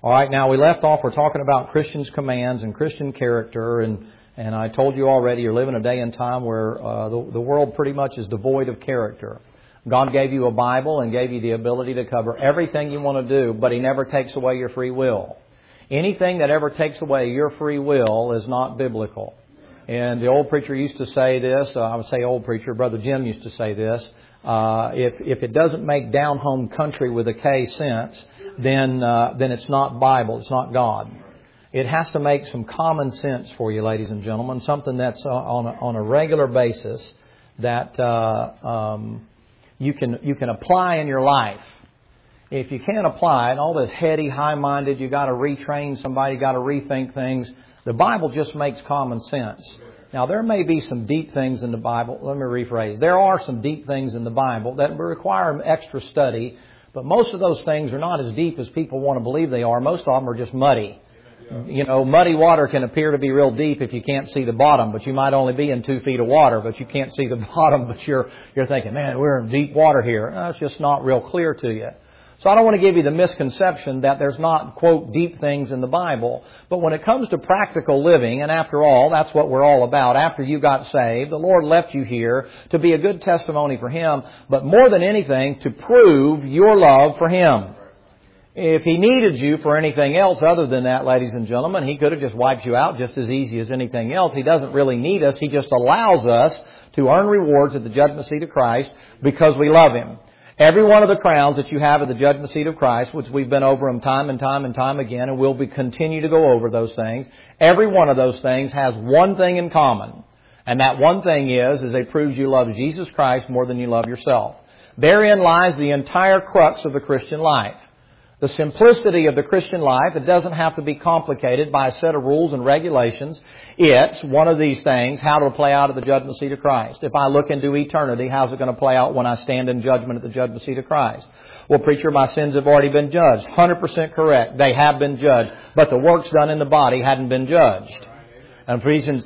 All right, now we left off, we're talking about Christians' commands and Christian character, and I told you already, you're living a day and time where the world pretty much is devoid of character. God gave you a Bible and gave you the ability to cover everything you want to do, but He never takes away your free will. Anything that ever takes away your free will is not biblical. And the old preacher used to say this, I would say old preacher, Brother Jim used to say this, if it doesn't make down home country with a K sense, then it's not Bible, it's not God. It has to make some common sense for you, ladies and gentlemen, something that's on a regular basis that you can apply in your life. If you can't apply it, all this heady, high-minded, you got to retrain somebody, got to rethink things. The Bible just makes common sense. Now, there may be some deep things in the Bible. Let me rephrase. There are some deep things in the Bible that require extra study, but most of those things are not as deep as people want to believe they are. Most of them are just muddy. You know, muddy water can appear to be real deep if you can't see the bottom, but you might only be in 2 feet of water, but you can't see the bottom, but you're thinking, man, we're in deep water here. It's just not real clear to you. So I don't want to give you the misconception that there's not, quote, deep things in the Bible. But when it comes to practical living, and after all, that's what we're all about. After you got saved, the Lord left you here to be a good testimony for Him, but more than anything, to prove your love for Him. If He needed you for anything else other than that, ladies and gentlemen, He could have just wiped you out just as easy as anything else. He doesn't really need us. He just allows us to earn rewards at the judgment seat of Christ because we love Him. Every one of the crowns that you have at the judgment seat of Christ, which we've been over them time and time and time again, and we'll continue to go over those things, every one of those things has one thing in common. And that one thing is it proves you love Jesus Christ more than you love yourself. Therein lies the entire crux of the Christian life. The simplicity of the Christian life, it doesn't have to be complicated by a set of rules and regulations. It's one of these things, how to play out at the judgment seat of Christ. If I look into eternity, how's it going to play out when I stand in judgment at the judgment seat of Christ? Well, preacher, my sins have already been judged. 100% correct. They have been judged. But the works done in the body hadn't been judged. And Corinthians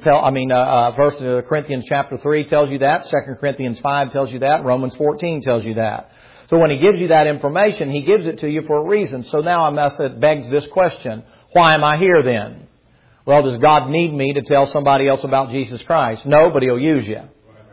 chapter 3 tells you that. 2 Corinthians 5 tells you that. Romans 14 tells you that. So when He gives you that information, He gives it to you for a reason. So now it begs this question, why am I here then? Well, does God need me to tell somebody else about Jesus Christ? No, but He'll use you.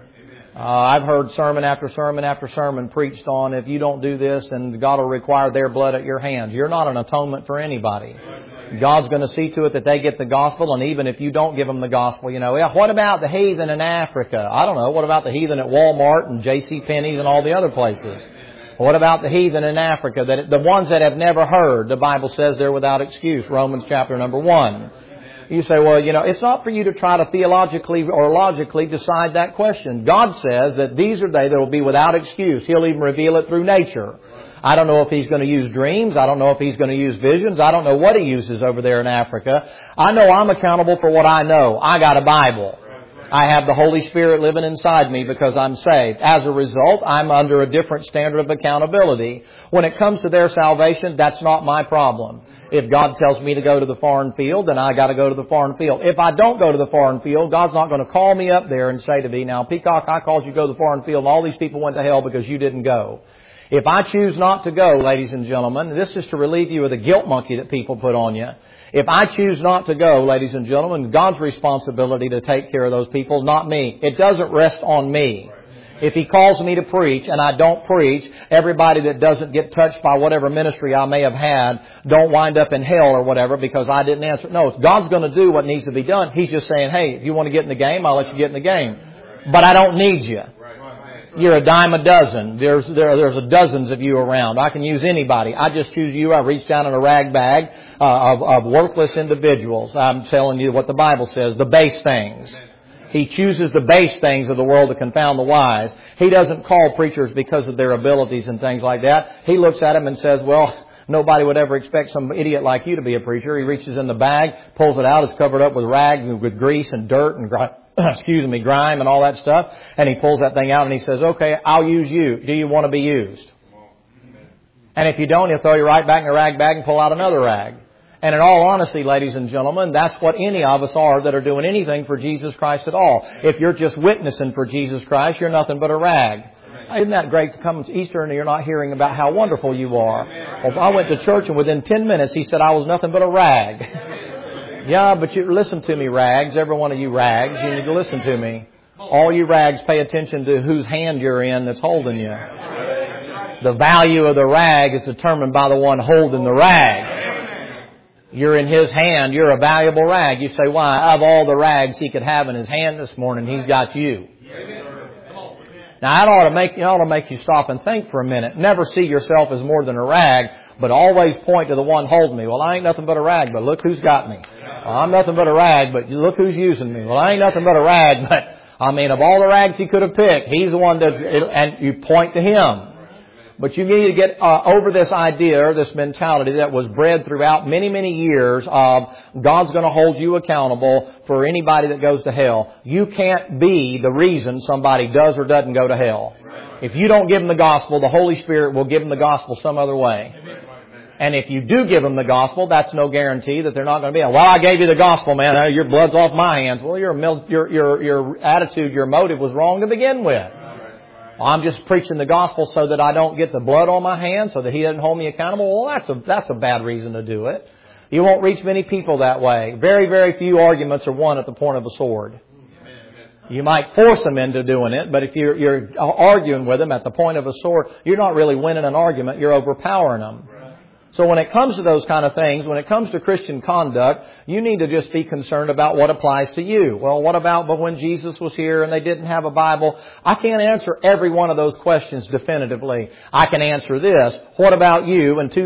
I've heard sermon after sermon after sermon preached on, if you don't do this, then God will require their blood at your hands. You're not an atonement for anybody. God's going to see to it that they get the gospel, and even if you don't give them the gospel, what about the heathen in Africa? I don't know. What about the heathen at Walmart and J.C. Penney's and all the other places? What about the heathen in Africa? The ones that have never heard, the Bible says they're without excuse. Romans chapter number 1. You say, well, it's not for you to try to theologically or logically decide that question. God says that these are they that will be without excuse. He'll even reveal it through nature. I don't know if He's going to use dreams. I don't know if He's going to use visions. I don't know what He uses over there in Africa. I know I'm accountable for what I know. I got a Bible. I have the Holy Spirit living inside me because I'm saved. As a result, I'm under a different standard of accountability. When it comes to their salvation, that's not my problem. If God tells me to go to the foreign field, then I got to go to the foreign field. If I don't go to the foreign field, God's not going to call me up there and say to me, now, Peacock, I called you to go to the foreign field, and all these people went to hell because you didn't go. If I choose not to go, ladies and gentlemen, this is to relieve you of the guilt monkey that people put on you. If I choose not to go, ladies and gentlemen, God's responsibility to take care of those people, not me. It doesn't rest on me. If He calls me to preach and I don't preach, everybody that doesn't get touched by whatever ministry I may have had don't wind up in hell or whatever because I didn't answer. No, God's going to do what needs to be done. He's just saying, hey, if you want to get in the game, I'll let you get in the game. But I don't need you. You're a dime a dozen. There's dozens of you around. I can use anybody. I just choose you. I reach down in a rag bag of worthless individuals. I'm telling you what the Bible says, the base things. He chooses the base things of the world to confound the wise. He doesn't call preachers because of their abilities and things like that. He looks at them and says, well, nobody would ever expect some idiot like you to be a preacher. He reaches in the bag, pulls it out. It's covered up with rag, with grease and dirt and grime and all that stuff. And he pulls that thing out and he says, okay, I'll use you. Do you want to be used? And if you don't, he'll throw you right back in the rag bag and pull out another rag. And in all honesty, ladies and gentlemen, that's what any of us are that are doing anything for Jesus Christ at all. If you're just witnessing for Jesus Christ, you're nothing but a rag. Isn't that great to come to Easter and you're not hearing about how wonderful you are? Well, I went to church and within 10 minutes he said I was nothing but a rag. Yeah, but you listen to me, rags. Every one of you rags, you need to listen to me. All you rags, pay attention to whose hand you're in that's holding you. The value of the rag is determined by the one holding the rag. You're in his hand. You're a valuable rag. You say, why? Of all the rags he could have in his hand this morning, he's got you. Now, that ought to make you stop and think for a minute. Never see yourself as more than a rag, but always point to the one holding me. Well, I ain't nothing but a rag, but look who's got me. Well, I'm nothing but a rag, but look who's using me. Well, I ain't nothing but a rag, but of all the rags he could have picked, he's the one and you point to him. But you need to get over this idea or this mentality that was bred throughout many, many years of God's going to hold you accountable for anybody that goes to hell. You can't be the reason somebody does or doesn't go to hell. If you don't give them the gospel, the Holy Spirit will give them the gospel some other way. And if you do give them the gospel, that's no guarantee that they're not going to be. Well, I gave you the gospel, man. Your blood's off my hands. Well, your attitude, your motive was wrong to begin with. I'm just preaching the gospel so that I don't get the blood on my hands, so that he doesn't hold me accountable. Well, that's a bad reason to do it. You won't reach many people that way. Very, very few arguments are won at the point of a sword. You might force them into doing it, but if you're arguing with them at the point of a sword, you're not really winning an argument. You're overpowering them. So when it comes to those kind of things, when it comes to Christian conduct, you need to just be concerned about what applies to you. Well, what about but when Jesus was here and they didn't have a Bible? I can't answer every one of those questions definitively. I can answer this. What about you in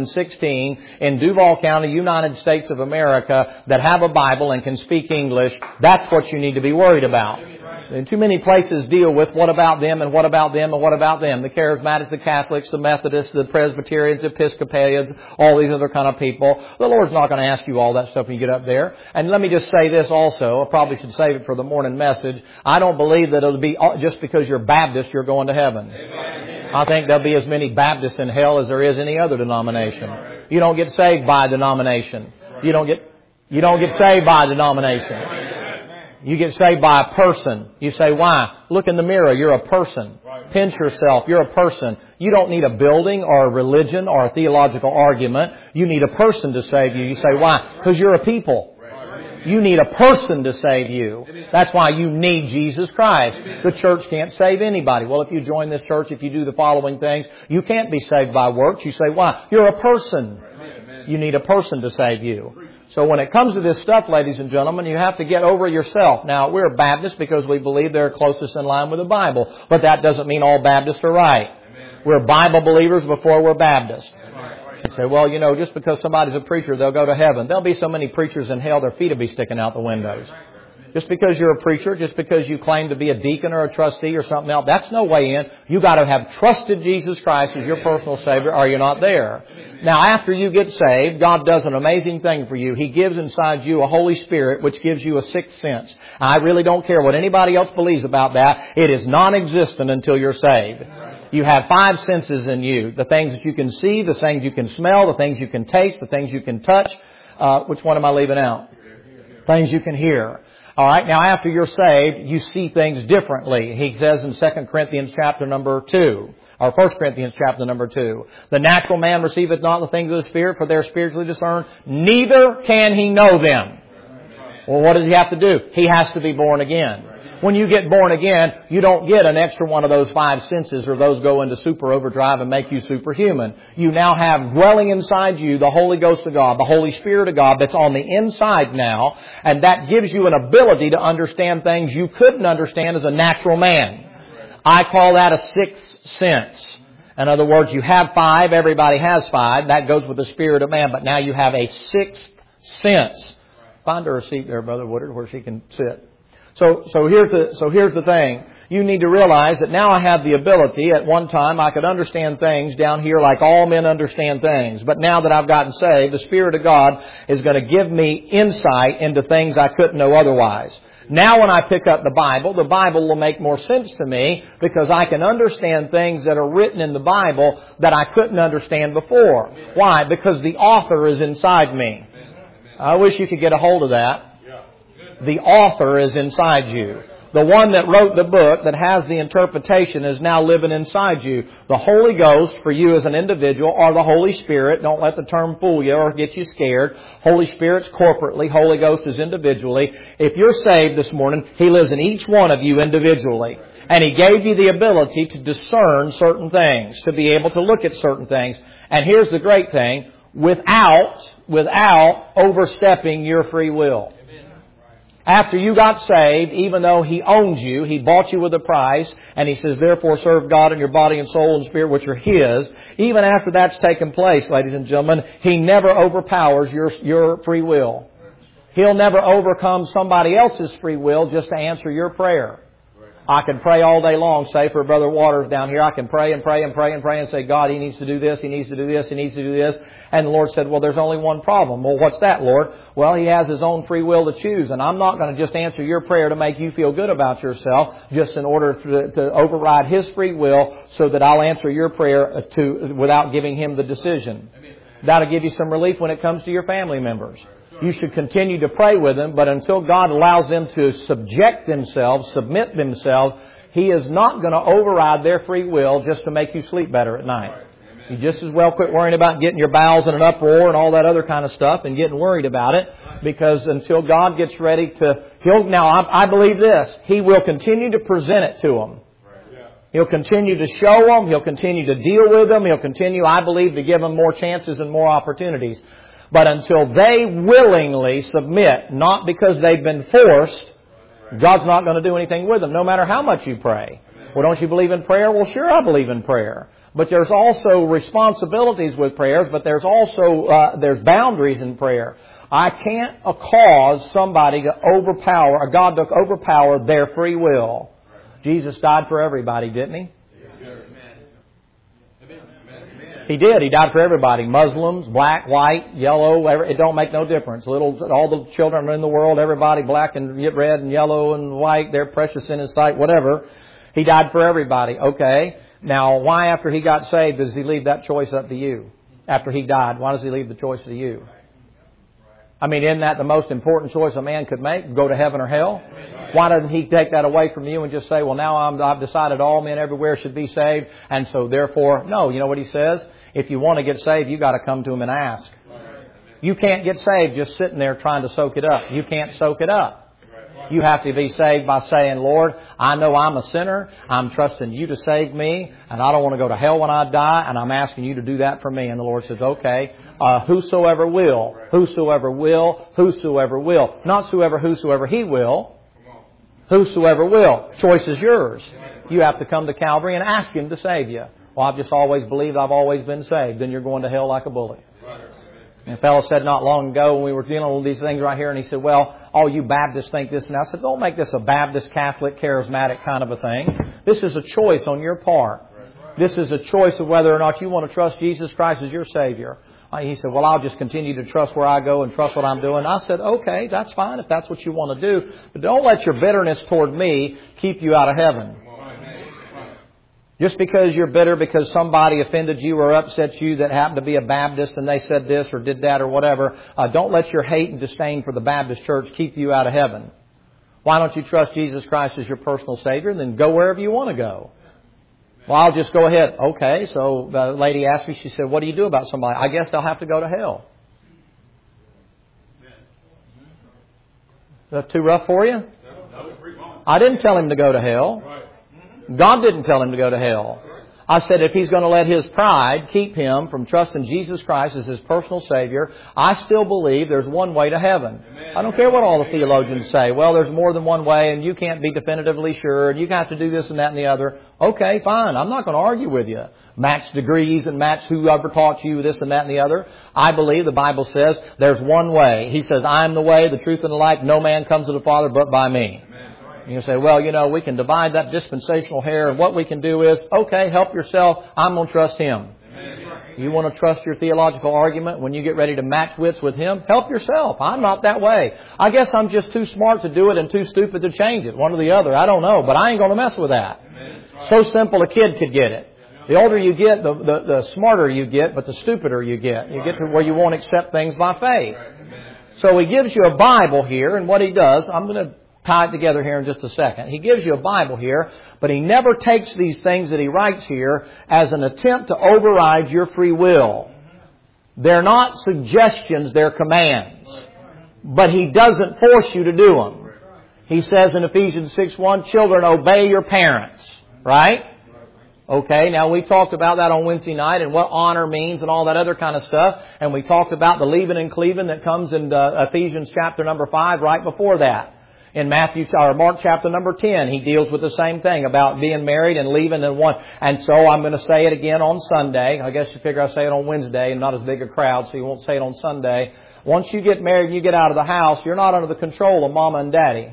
2016 in Duval County, United States of America, that have a Bible and can speak English? That's what you need to be worried about. And too many places deal with what about them and what about them and what about them. The Charismatics, the Catholics, the Methodists, the Presbyterians, the Episcopalians, all these other kind of people. The Lord's not going to ask you all that stuff when you get up there. And let me just say this also. I probably should save it for the morning message. I don't believe that it'll be just because you're Baptist you're going to heaven. Amen. I think there'll be as many Baptists in hell as there is any other denomination. You don't get saved by a denomination. You don't get saved by a denomination. You get saved by a person. You say, why? Look in the mirror. You're a person. Pinch yourself. You're a person. You don't need a building or a religion or a theological argument. You need a person to save you. You say, why? Because you're a people. You need a person to save you. That's why you need Jesus Christ. The church can't save anybody. Well, if you join this church, if you do the following things, you can't be saved by works. You say, why? You're a person. You need a person to save you. So when it comes to this stuff, ladies and gentlemen, you have to get over yourself. Now, we're Baptists because we believe they're closest in line with the Bible. But that doesn't mean all Baptists are right. We're Bible believers before we're Baptists. You say, well, just because somebody's a preacher, they'll go to heaven. There'll be so many preachers in hell, their feet will be sticking out the windows. Just because you're a preacher, just because you claim to be a deacon or a trustee or something else, that's no way in. You got to have trusted Jesus Christ as your personal Savior, or you're not there. Now, after you get saved, God does an amazing thing for you. He gives inside you a Holy Spirit, which gives you a sixth sense. I really don't care what anybody else believes about that. It is non-existent until you're saved. You have 5 senses in you. The things that you can see, the things you can smell, the things you can taste, the things you can touch. Which one am I leaving out? Things you can hear. All right, now after you're saved, you see things differently. He says in 2 Corinthians chapter number 2, or 1 Corinthians chapter number 2, the natural man receiveth not the things of the Spirit, for they are spiritually discerned, neither can he know them. Well, what does he have to do? He has to be born again. When you get born again, you don't get an extra one of those 5 senses, or those go into super overdrive and make you superhuman. You now have dwelling inside you the Holy Ghost of God, the Holy Spirit of God that's on the inside now, and that gives you an ability to understand things you couldn't understand as a natural man. I call that a sixth sense. In other words, you have 5, everybody has 5, that goes with the spirit of man, but now you have a sixth sense. Find her a seat there, Brother Woodard, where she can sit. So here's the thing. You need to realize that now I have the ability. At one time I could understand things down here like all men understand things. But now that I've gotten saved, the Spirit of God is going to give me insight into things I couldn't know otherwise. Now when I pick up the Bible will make more sense to me because I can understand things that are written in the Bible that I couldn't understand before. Why? Because the author is inside me. I wish you could get a hold of that. The author is inside you. The one that wrote the book that has the interpretation is now living inside you. The Holy Ghost for you as an individual, or the Holy Spirit. Don't let the term fool you or get you scared. Holy Spirit's corporately. Holy Ghost is individually. If you're saved this morning, He lives in each one of you individually. And He gave you the ability to discern certain things, to be able to look at certain things. And here's the great thing, without overstepping your free will. After you got saved, even though He owns you, He bought you with a price, and He says, therefore serve God in your body and soul and spirit, which are His. Even after that's taken place, ladies and gentlemen, He never overpowers your free will. He'll never overcome somebody else's free will just to answer your prayer. I can pray all day long, say for Brother Waters down here, I can pray and pray and pray and pray and say, God, he needs to do this, he needs to do this, he needs to do this. And the Lord said, well, there's only one problem. Well, what's that, Lord? Well, he has his own free will to choose. And I'm not going to just answer your prayer to make you feel good about yourself, just in order to override his free will so that I'll answer your prayer without giving him the decision. That'll give you some relief when it comes to your family members. You should continue to pray with them, but until God allows them to submit themselves, He is not going to override their free will just to make you sleep better at night. You just as well quit worrying about getting your bowels in an uproar and all that other kind of stuff and getting worried about it, because until God gets ready to... I believe this. He will continue to present it to them. He'll continue to show them. He'll continue to deal with them. He'll continue, I believe, to give them more chances and more opportunities. But until they willingly submit, not because they've been forced, God's not going to do anything with them, no matter how much you pray. Well, don't you believe in prayer? Well, sure, I believe in prayer. But there's also responsibilities with prayers, but there's also there's boundaries in prayer. I can't cause somebody to overpower, God to overpower their free will. Jesus died for everybody, didn't He? He did. He died for everybody. Muslims, black, white, yellow, it don't make no difference. All the children in the world, everybody black and red and yellow and white, they're precious in His sight, whatever. He died for everybody. Okay. Now, why after He got saved does He leave that choice up to you? After He died, why does He leave the choice to you? I mean, isn't that the most important choice a man could make? Go to heaven or hell? Why doesn't He take that away from you and just say, well, now I've decided all men everywhere should be saved, and so therefore, no. You know what He says? If you want to get saved, you've got to come to Him and ask. You can't get saved just sitting there trying to soak it up. You can't soak it up. You have to be saved by saying, Lord, I know I'm a sinner. I'm trusting You to save me, and I don't want to go to hell when I die, and I'm asking You to do that for me. And the Lord says, okay, whosoever will. Not whosoever He will. Whosoever will. Choice is yours. You have to come to Calvary and ask Him to save you. Well, I've just always believed I've always been saved. Then you're going to hell like a bullet. And a fellow said not long ago when we were dealing with these things right here, and he said, well, all you Baptists think this. And I said, don't make this a Baptist, Catholic, charismatic kind of a thing. This is a choice on your part. This is a choice of whether or not you want to trust Jesus Christ as your Savior. He said, well, I'll just continue to trust where I go and trust what I'm doing. I said, okay, that's fine if that's what you want to do. But don't let your bitterness toward me keep you out of heaven. Just because you're bitter because somebody offended you or upset you that happened to be a Baptist and they said this or did that or whatever, don't let your hate and disdain for the Baptist church keep you out of heaven. Why don't you trust Jesus Christ as your personal Savior and then go wherever you want to go? Well, I'll just go ahead. Okay, so the lady asked me, she said, what do you do about somebody? I guess they'll have to go to hell. Is that too rough for you? I didn't tell him to go to hell. God didn't tell him to go to hell. I said if he's going to let his pride keep him from trusting Jesus Christ as his personal Savior, I still believe there's one way to heaven. I don't care what all the theologians say. Well, there's more than one way and you can't be definitively sure and you have to do this and that and the other. Okay, fine. I'm not going to argue with you. Match degrees and match whoever taught you this and that and the other. I believe the Bible says there's one way. He says, I am the way, the truth, and the life. No man comes to the Father but by me. You say, well, we can divide that dispensational hair, and what we can do is, okay, help yourself. I'm going to trust Him. You want to trust your theological argument when you get ready to match wits with Him? Help yourself. I'm not that way. I guess I'm just too smart to do it and too stupid to change it. One or the other. I don't know, but I ain't going to mess with that. So simple a kid could get it. The older you get, the smarter you get, but the stupider you get. You get to where you won't accept things by faith. So He gives you a Bible here, and what He does, I'm going to tie it together here in just a second. He gives you a Bible here, but He never takes these things that He writes here as an attempt to override your free will. They're not suggestions, they're commands. But He doesn't force you to do them. He says in Ephesians 6:1, children, obey your parents. Right? Okay, now we talked about that on Wednesday night and what honor means and all that other kind of stuff. And we talked about the leaving and cleaving that comes in Ephesians chapter number 5 right before that. In Mark chapter number 10, he deals with the same thing about being married and leaving and one. And so I'm going to say it again on Sunday. I guess you figure I'll say it on Wednesday and not as big a crowd, so you won't say it on Sunday. Once you get married and you get out of the house, you're not under the control of Mama and Daddy.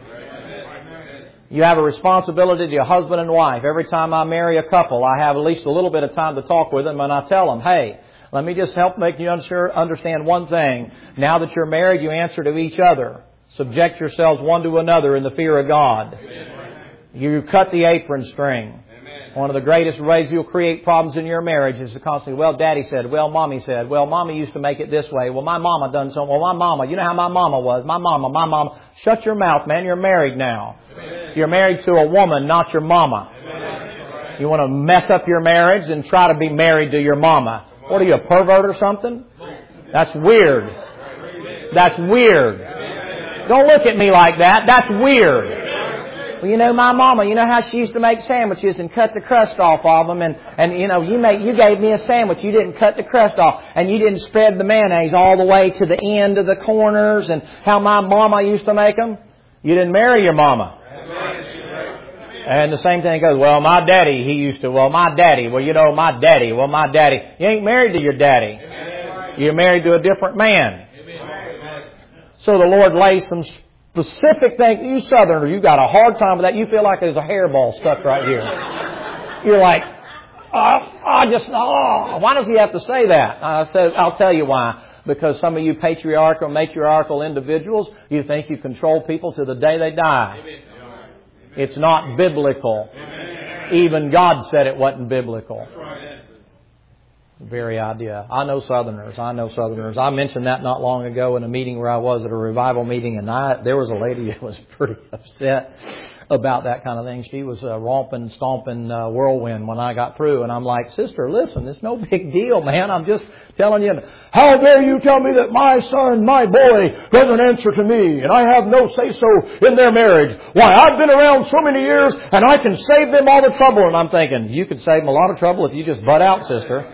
You have a responsibility to your husband and wife. Every time I marry a couple, I have at least a little bit of time to talk with them, and I tell them, hey, let me just help make you understand one thing. Now that you're married, you answer to each other. Subject yourselves one to another in the fear of God. You cut the apron string. One of the greatest ways you'll create problems in your marriage is to constantly, well, Daddy said, well, Mommy said, well, Mommy used to make it this way. Well, my Mama done something. Well, my Mama, you know how my Mama was. My Mama. Shut your mouth, man. You're married now. Amen. You're married to a woman, not your Mama. Amen. You want to mess up your marriage and try to be married to your Mama. What are you, a pervert or something? That's weird. That's weird. Don't look at me like that. That's weird. Well, you know, my Mama, you know how she used to make sandwiches and cut the crust off of them, and you know, you gave me a sandwich, you didn't cut the crust off, and you didn't spread the mayonnaise all the way to the end of the corners, and how my Mama used to make them. You didn't marry your Mama. And the same thing goes, well, my daddy, he used to, well, my daddy, well, you know, my daddy. You ain't married to your daddy. You're married to a different man. So the Lord lays some specific things. You Southerners, you got a hard time with that. You feel like there's a hairball stuck right here. You're like, why does He have to say that? I'll tell you why. Because some of you patriarchal, matriarchal individuals, you think you control people to the day they die. It's not biblical. Even God said it wasn't biblical. The very idea. I know Southerners. I mentioned that not long ago in a meeting where I was at a revival meeting, and there was a lady that was pretty upset about that kind of thing. She was a romping, stomping whirlwind when I got through, and I'm like, sister, listen, it's no big deal, man. I'm just telling you, how dare you tell me that my son, my boy, doesn't answer to me, and I have no say-so in their marriage. Why, I've been around so many years, and I can save them all the trouble. And I'm thinking, you could save them a lot of trouble if you just butt out, sister.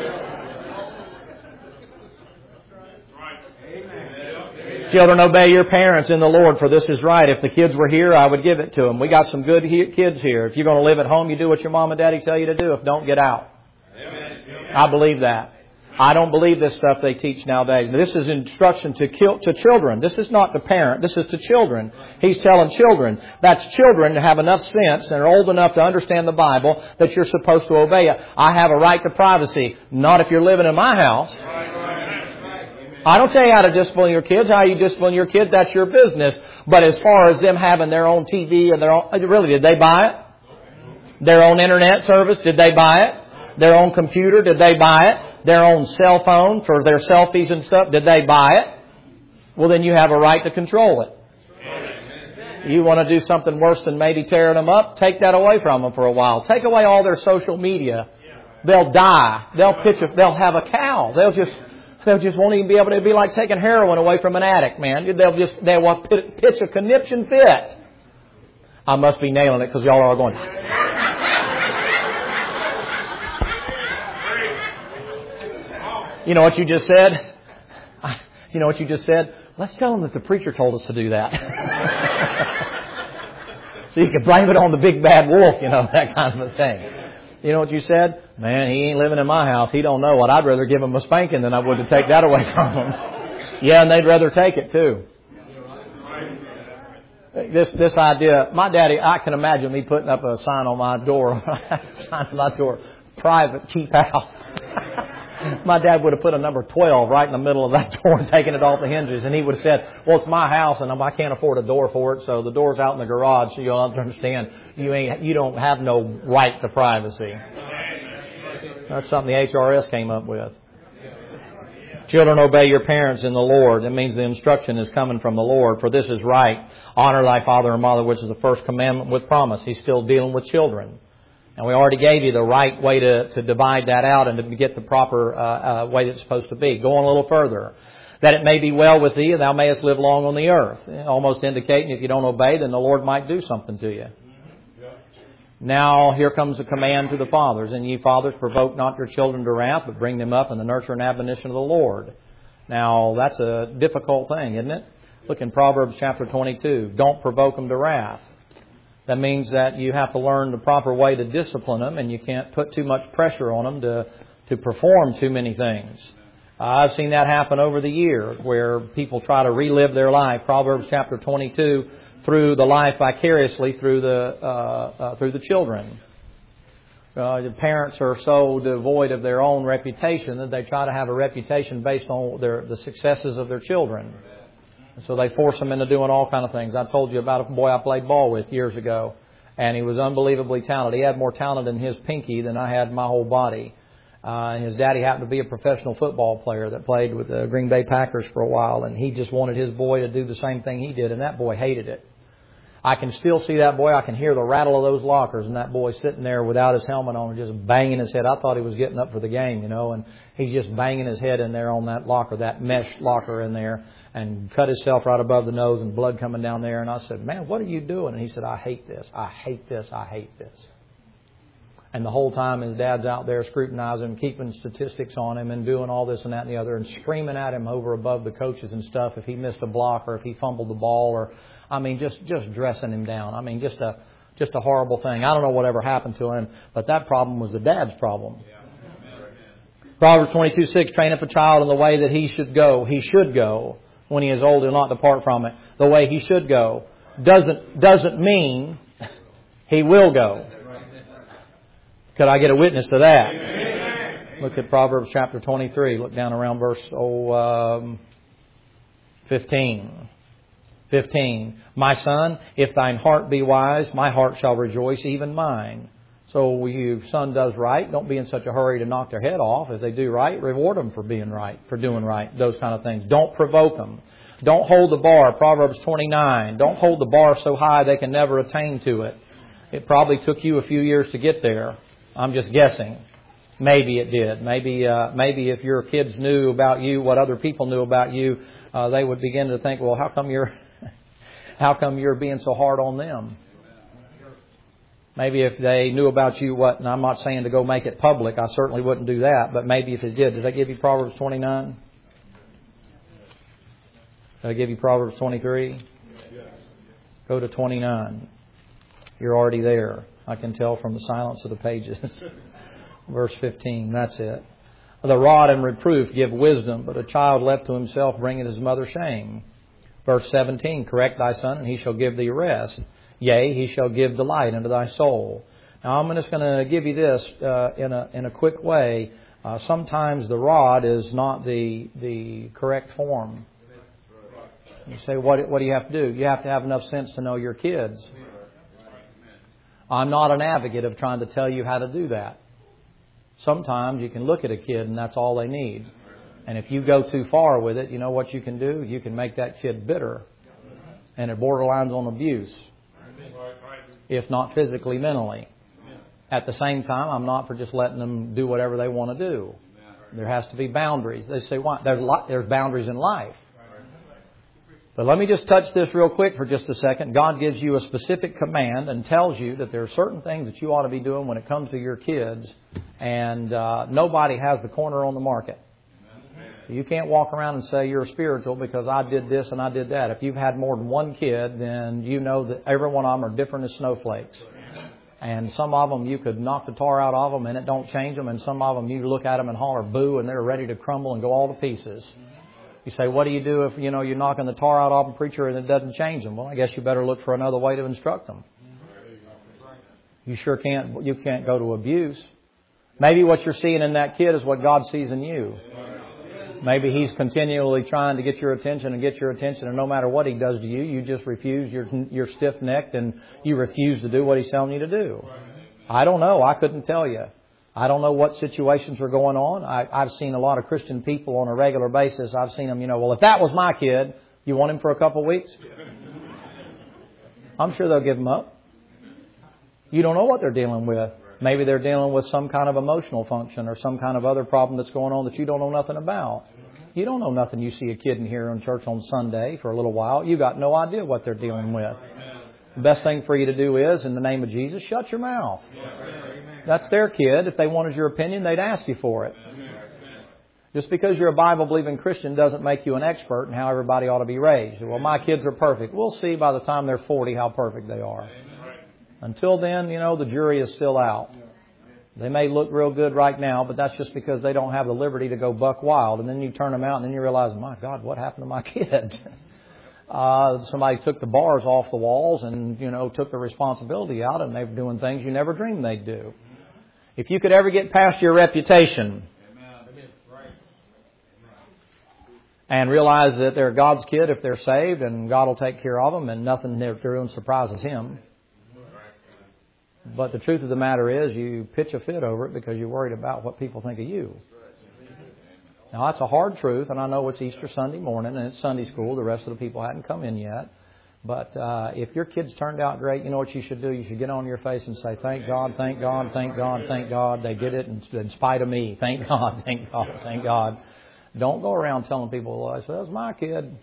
Children, obey your parents in the Lord, for this is right. If the kids were here, I would give it to them. We got some good kids here. If you're going to live at home, you do what your mom and daddy tell you to do. If don't, get out. Amen. I believe that. I don't believe this stuff they teach nowadays. This is instruction to children. This is not to parent. This is to children. He's telling children. That's children to have enough sense and are old enough to understand the Bible that you're supposed to obey it. I have a right to privacy. Not if you're living in my house. I don't tell you how to discipline your kids. How you discipline your kids, that's your business. But as far as them having their own TV and their own, really, did they buy it? Their own internet service, did they buy it? Their own computer, did they buy it? Their own cell phone for their selfies and stuff, did they buy it? Well, then you have a right to control it. You want to do something worse than maybe tearing them up? Take that away from them for a while. Take away all their social media. They'll die. They'll have a cow. They just won't even be able to. Be like taking heroin away from an addict, man. They will pitch a conniption fit. I must be nailing it because y'all are going. You know what you just said? You know what you just said? Let's tell them that the preacher told us to do that. So you can blame it on the big bad wolf, that kind of a thing. You know what you said? Man, he ain't living in my house. He don't know what. I'd rather give him a spanking than I would to take that away from him. Yeah, and they'd rather take it too. This idea, my daddy, I can imagine me putting up a sign on my door. Private, keep out. My dad would have put a number 12 right in the middle of that door and taken it off the hinges. And he would have said, well, it's my house and I can't afford a door for it. So the door's out in the garage. So you'll understand you don't have no right to privacy. That's something the HRS came up with. Children, obey your parents in the Lord. That means the instruction is coming from the Lord. For this is right. Honor thy father and mother, which is the first commandment with promise. He's still dealing with children. And we already gave you the right way to divide that out and to get the proper way that it's supposed to be. Going a little further. That it may be well with thee, and thou mayest live long on the earth. Almost indicating if you don't obey, then the Lord might do something to you. Now here comes a command to the fathers. And ye fathers, provoke not your children to wrath, but bring them up in the nurture and admonition of the Lord. Now that's a difficult thing, isn't it? Look in Proverbs chapter 22. Don't provoke them to wrath. That means that you have to learn the proper way to discipline them, and you can't put too much pressure on them to perform too many things. I've seen that happen over the years where people try to relive their life. Proverbs chapter 22, through the life vicariously through the children. The parents are so devoid of their own reputation that they try to have a reputation based on the successes of their children. And so they force them into doing all kind of things. I told you about a boy I played ball with years ago, and he was unbelievably talented. He had more talent in his pinky than I had in my whole body. His daddy happened to be a professional football player that played with the Green Bay Packers for a while, and he just wanted his boy to do the same thing he did, and that boy hated it. I can still see that boy. I can hear the rattle of those lockers, and that boy sitting there without his helmet on and just banging his head. I thought he was getting up for the game, and he's just banging his head in there on that locker, that mesh locker in there, and cut himself right above the nose and blood coming down there. And I said, man, what are you doing? And he said, I hate this. I hate this. I hate this. And the whole time his dad's out there scrutinizing him, keeping statistics on him and doing all this and that and the other and screaming at him over above the coaches and stuff if he missed a block or if he fumbled the ball or, just dressing him down. Just a horrible thing. I don't know whatever happened to him, but that problem was the dad's problem. Proverbs 22:6, train up a child in the way that he should go. He should go. When he is old, he'll not depart from it. The way he should go doesn't mean he will go. Could I get a witness to that? Look at Proverbs chapter 23. Look down around verse 15. 15. My son, if thine heart be wise, my heart shall rejoice, even mine. So your son does right, don't be in such a hurry to knock their head off. If they do right, reward them for being right, for doing right, those kind of things. Don't provoke them. Don't hold the bar. Proverbs 29. Don't hold the bar so high they can never attain to it. It probably took you a few years to get there. I'm just guessing. Maybe it did. Maybe if your kids knew about you what other people knew about you, they would begin to think, well, how come you're being so hard on them? Maybe if they knew about you and I'm not saying to go make it public, I certainly wouldn't do that, but maybe if it did I give you Proverbs 29? Did I give you Proverbs 23? Go to 29. You're already there. I can tell from the silence of the pages. Verse 15, that's it. The rod and reproof give wisdom, but a child left to himself bringeth his mother shame. Verse 17, correct thy son, and he shall give thee rest. Yea, he shall give delight unto thy soul. Now, I'm just going to give you this in a quick way. Sometimes the rod is not the correct form. You say, what do you have to do? You have to have enough sense to know your kids. I'm not an advocate of trying to tell you how to do that. Sometimes you can look at a kid and that's all they need. And if you go too far with it, you know what you can do? You can make that kid bitter. And it borderlines on abuse. If not physically, mentally. At the same time, I'm not for just letting them do whatever they want to do. There has to be boundaries. They say, why? There's boundaries in life. But let me just touch this real quick for just a second. God gives you a specific command and tells you that there are certain things that you ought to be doing when it comes to your kids. And nobody has the corner on the market. So you can't walk around and say you're spiritual because I did this and I did that. If you've had more than one kid, then you know that every one of them are different as snowflakes. And some of them you could knock the tar out of them and it don't change them. And some of them you look at them and holler boo and they're ready to crumble and go all to pieces. You say, what do you do if, you're knocking the tar out of them, preacher, and it doesn't change them? Well, I guess you better look for another way to instruct them. You sure can't go to abuse. Maybe what you're seeing in that kid is what God sees in you. Maybe he's continually trying to get your attention, and no matter what he does to you, you just refuse. You're stiff-necked and you refuse to do what he's telling you to do. I don't know. I couldn't tell you. I don't know what situations are going on. I've seen a lot of Christian people on a regular basis. I've seen them, well, if that was my kid, you want him for a couple of weeks? I'm sure they'll give him up. You don't know what they're dealing with. Maybe they're dealing with some kind of emotional function or some kind of other problem that's going on that you don't know nothing about. You don't know nothing. You see a kid in here in church on Sunday for a little while. You got no idea what they're dealing with. The best thing for you to do is, in the name of Jesus, shut your mouth. That's their kid. If they wanted your opinion, they'd ask you for it. Just because you're a Bible-believing Christian doesn't make you an expert in how everybody ought to be raised. Well, my kids are perfect. We'll see by the time they're 40 how perfect they are. Until then, the jury is still out. They may look real good right now, but that's just because they don't have the liberty to go buck wild. And then you turn them out and then you realize, my God, what happened to my kid? Somebody took the bars off the walls and, took the responsibility out, and they're doing things you never dreamed they'd do. If you could ever get past your reputation and realize that they're God's kid if they're saved, and God will take care of them, and nothing they're doing surprises Him. But the truth of the matter is, you pitch a fit over it because you're worried about what people think of you. Now, that's a hard truth, and I know it's Easter Sunday morning, and it's Sunday school. The rest of the people hadn't come in yet. But if your kids turned out great, you know what you should do? You should get on your face and say, thank God, thank God, thank God, thank God. They did it in spite of me. Thank God, thank God, thank God. Don't go around telling people, well, that's my kid.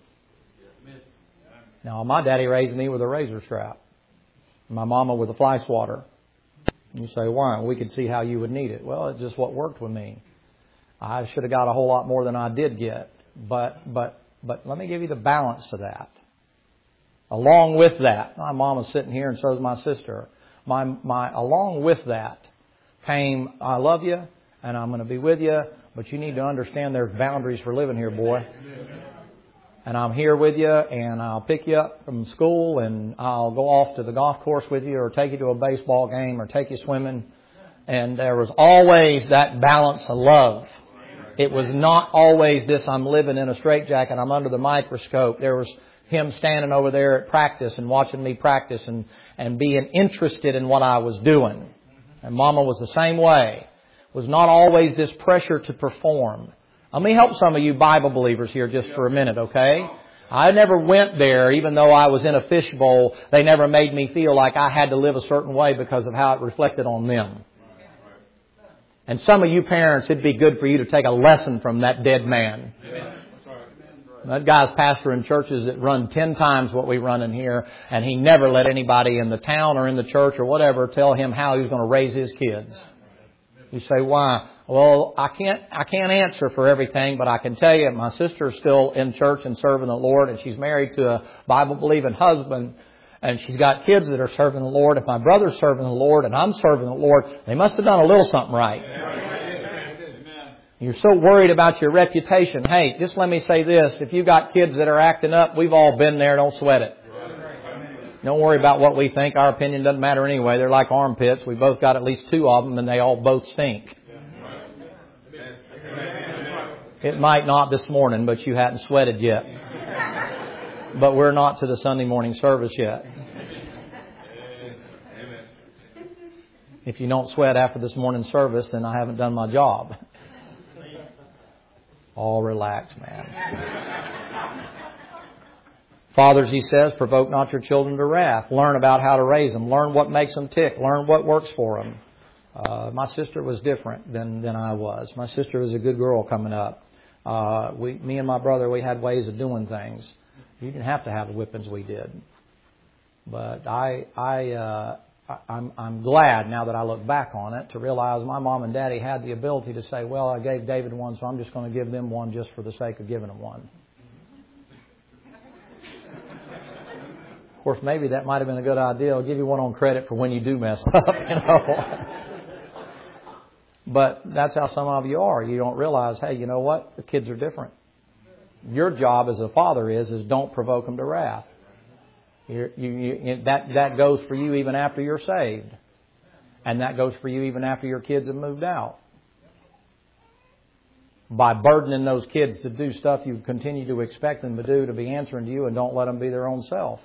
Now, my daddy raised me with a razor strap. My mama with a fly swatter. You say, why? We could see how you would need it. Well, it's just what worked with me. I should have got a whole lot more than I did get. But let me give you the balance to that. Along with that, my mom is sitting here and so is my sister. Along with that came, I love you and I'm going to be with you, but you need to understand there's boundaries for living here, boy. And I'm here with you, and I'll pick you up from school, and I'll go off to the golf course with you, or take you to a baseball game, or take you swimming. And there was always that balance of love. It was not always this, I'm living in a straitjacket, I'm under the microscope. There was him standing over there at practice and watching me practice and being interested in what I was doing. And Mama was the same way. It was not always this pressure to perform. Let me help some of you Bible believers here just for a minute, okay? I never went there, even though I was in a fishbowl. They never made me feel like I had to live a certain way because of how it reflected on them. And some of you parents, it'd be good for you to take a lesson from that dead man. That guy's pastoring churches that run 10 times what we run in here, and he never let anybody in the town or in the church or whatever tell him how he was going to raise his kids. You say, why? Well, I can't answer for everything, but I can tell you my sister's still in church and serving the Lord, and she's married to a Bible-believing husband, and she's got kids that are serving the Lord. If my brother's serving the Lord and I'm serving the Lord, they must have done a little something right. You're so worried about your reputation. Hey, just let me say this. If you got kids that are acting up, we've all been there. Don't sweat it. Don't worry about what we think. Our opinion doesn't matter anyway. They're like armpits. We both got at least 2 of them, and they all both stink. It might not this morning, but you hadn't sweated yet. But we're not to the Sunday morning service yet. If you don't sweat after this morning service, then I haven't done my job. All relax, man. Fathers, he says, provoke not your children to wrath. Learn about how to raise them. Learn what makes them tick. Learn what works for them. My sister was different than I was. My sister was a good girl coming up. Me and my brother, we had ways of doing things. You didn't have to have the whippings we did. But I'm glad now that I look back on it to realize my mom and daddy had the ability to say, well, I gave David one, so I'm just going to give them one just for the sake of giving them one. Of course, maybe that might have been a good idea. I'll give you one on credit for when you do mess up, But that's how some of you are. You don't realize, hey, you know what? The kids are different. Your job as a father is don't provoke them to wrath. That goes for you even after you're saved. And that goes for you even after your kids have moved out. By burdening those kids to do stuff you continue to expect them to do, to be answering to you, and don't let them be their own self.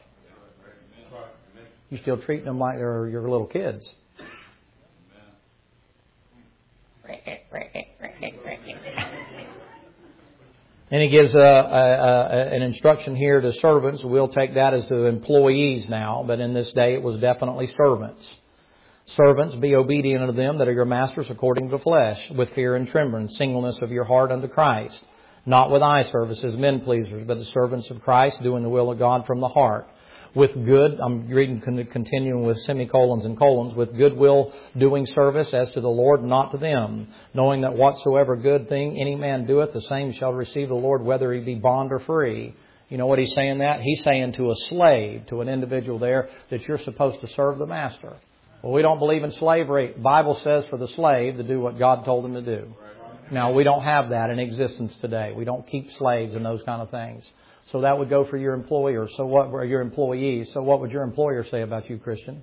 You're still treating them like they're your little kids. And he gives an instruction here to servants. We'll take that as to employees now, but in this day it was definitely servants. Servants, be obedient unto them that are your masters according to the flesh, with fear and trembling, singleness of your heart unto Christ, not with eye service as men pleasers, but the servants of Christ, doing the will of God from the heart. With good, I'm reading, continuing with semicolons and colons, with good will doing service as to the Lord, not to them, knowing that whatsoever good thing any man doeth, the same shall receive the Lord, whether he be bond or free. You know what he's saying that? He's saying to a slave, to an individual there, that you're supposed to serve the master. Well, we don't believe in slavery. The Bible says for the slave to do what God told him to do. Now, we don't have that in existence today. We don't keep slaves and those kind of things. So that would go for your employer. So what were your employees? So what would your employer say about you, Christian?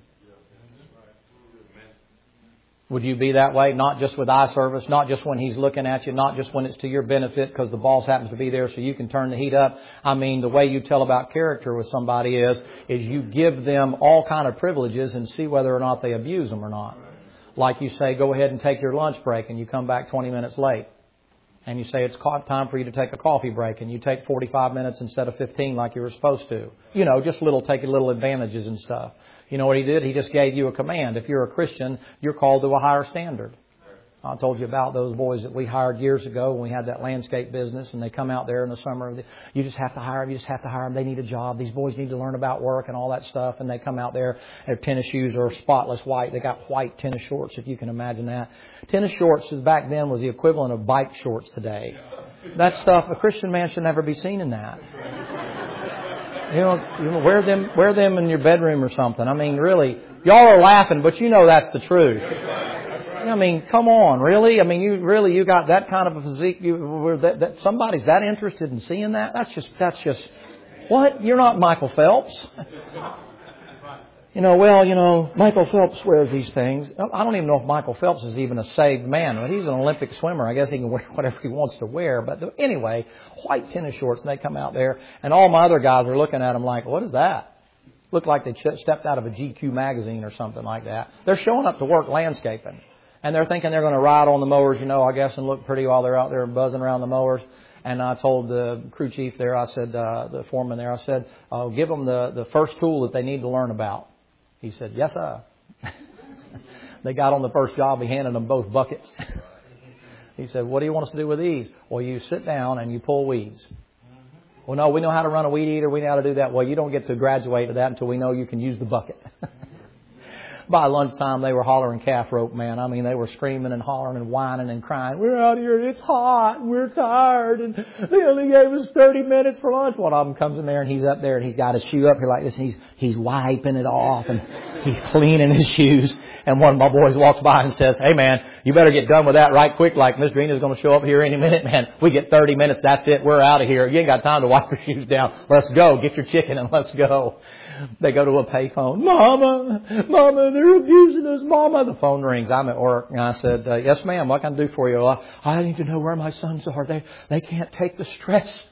Would you be that way? Not just with eye service, not just when he's looking at you, not just when it's to your benefit because the boss happens to be there so you can turn the heat up. I mean, the way you tell about character with somebody is you give them all kind of privileges and see whether or not they abuse them or not. Like you say, go ahead and take your lunch break and you come back 20 minutes late. And you say it's time for you to take a coffee break and you take 45 minutes instead of 15 like you were supposed to. You know, just taking little advantages and stuff. You know what he did? He just gave you a command. If you're a Christian, you're called to a higher standard. I told you about those boys that we hired years ago when we had that landscape business, and they come out there in the summer. You just have to hire them. You just have to hire them. They need a job. These boys need to learn about work and all that stuff. And they come out there. Their tennis shoes are spotless white. They got white tennis shorts, if you can imagine that. Tennis shorts back then was the equivalent of bike shorts today. That stuff, a Christian man should never be seen in that. You know, wear them in your bedroom or something. I mean, really, y'all are laughing, but you know that's the truth. I mean, come on, really? I mean, you got that kind of a physique. That somebody's that interested in seeing that? That's just what? You're not Michael Phelps. Michael Phelps wears these things. I don't even know if Michael Phelps is even a saved man, but he's an Olympic swimmer. I guess he can wear whatever he wants to wear. But anyway, white tennis shorts, and they come out there, and all my other guys are looking at him like, what is that? Look like they stepped out of a GQ magazine or something like that. They're showing up to work landscaping. And they're thinking they're going to ride on the mowers, I guess, and look pretty while they're out there buzzing around the mowers. And I told the crew chief there, I said, the foreman there, I said, give them the first tool that they need to learn about. He said, yes, sir. They got on the first job. He handed them both buckets. He said, what do you want us to do with these? Well, you sit down and you pull weeds. Well, no, we know how to run a weed eater. We know how to do that. Well, you don't get to graduate to that until we know you can use the bucket. By lunchtime, they were hollering calf rope, man. I mean, they were screaming and hollering and whining and crying. We're out here, it's hot, and we're tired, and they only gave us 30 minutes for lunch. One of them comes in there, and he's up there, and he's got his shoe up here like this, and he's wiping it off, and he's cleaning his shoes. And one of my boys walks by and says, hey, man, you better get done with that right quick, like Miss Dreena's going to show up here any minute, man. We get 30 minutes, that's it, we're out of here. You ain't got time to wipe your shoes down. Let's go, get your chicken, and let's go. They go to a payphone. Mama, they're abusing us. Mama, the phone rings. I'm at work. And I said, yes, ma'am, what can I do for you? I need to know where my sons are. They can't take the stress.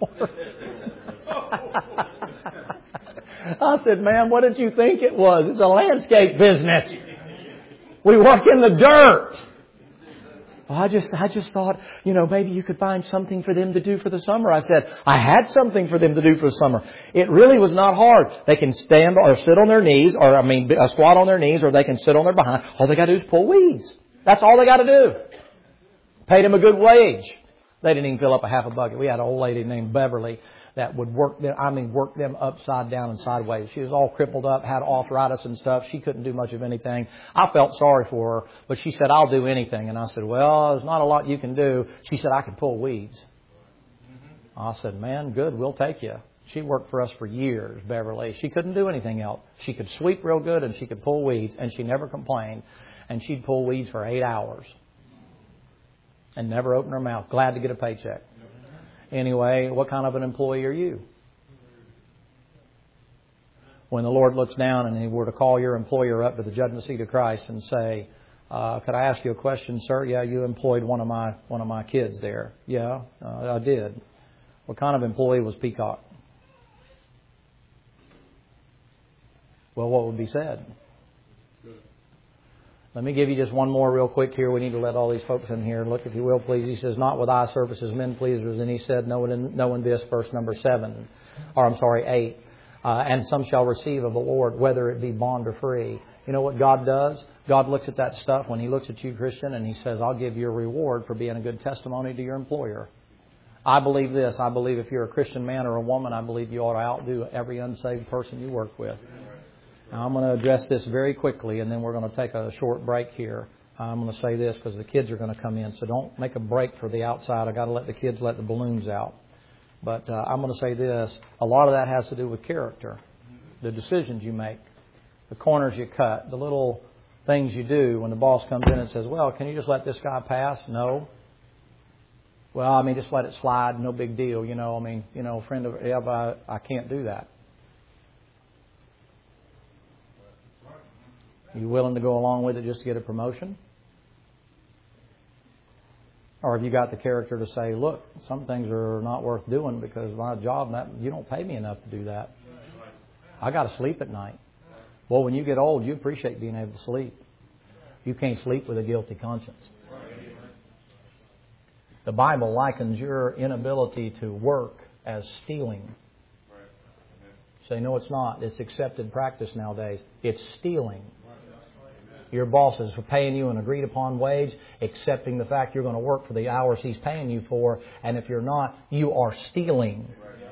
I said, ma'am, what did you think it was? It's a landscape business. We work in the dirt. I just thought, maybe you could find something for them to do for the summer. I said, I had something for them to do for the summer. It really was not hard. They can stand or sit on their knees, squat on their knees, or they can sit on their behind. All they got to do is pull weeds. That's all they got to do. Paid them a good wage. They didn't even fill up a half a bucket. We had an old lady named Beverly that would work them upside down and sideways. She was all crippled up, had arthritis and stuff. She couldn't do much of anything. I felt sorry for her, but she said, I'll do anything. And I said, well, there's not a lot you can do. She said, I can pull weeds. I said, man, good, we'll take you. She worked for us for years, Beverly. She couldn't do anything else. She could sweep real good and she could pull weeds, and she never complained. And she'd pull weeds for 8 hours and never open her mouth. Glad to get a paycheck. Anyway, what kind of an employee are you? When the Lord looks down and He were to call your employer up to the judgment seat of Christ and say, could I ask you a question, sir? Yeah, you employed one of my kids there. Yeah, I did. What kind of employee was Peacock? Well, what would be said? Let me give you just one more real quick here. We need to let all these folks in here. Look, if you will, please. He says, not with eye service as men pleasers. And he said, knowing this, verse number 8. And some shall receive of the Lord, whether it be bond or free. You know what God does? God looks at that stuff when He looks at you, Christian, and He says, I'll give you a reward for being a good testimony to your employer. I believe this. I believe if you're a Christian man or a woman, I believe you ought to outdo every unsaved person you work with. Now, I'm going to address this very quickly, and then we're going to take a short break here. I'm going to say this because the kids are going to come in, so don't make a break for the outside. I've got to let the kids let the balloons out. But I'm going to say this. A lot of that has to do with character, the decisions you make, the corners you cut, the little things you do when the boss comes in and says, well, can you just let this guy pass? No. Well, just let it slide. No big deal. Friend of Eve, I can't do that. You willing to go along with it just to get a promotion? Or have you got the character to say, look, some things are not worth doing because my job, you don't pay me enough to do that. I got to sleep at night. Well, when you get old, you appreciate being able to sleep. You can't sleep with a guilty conscience. The Bible likens your inability to work as stealing. Say, no, it's not. It's accepted practice nowadays. It's stealing. Your boss is paying you an agreed upon wage, accepting the fact you're going to work for the hours he's paying you for, and if you're not, you are stealing.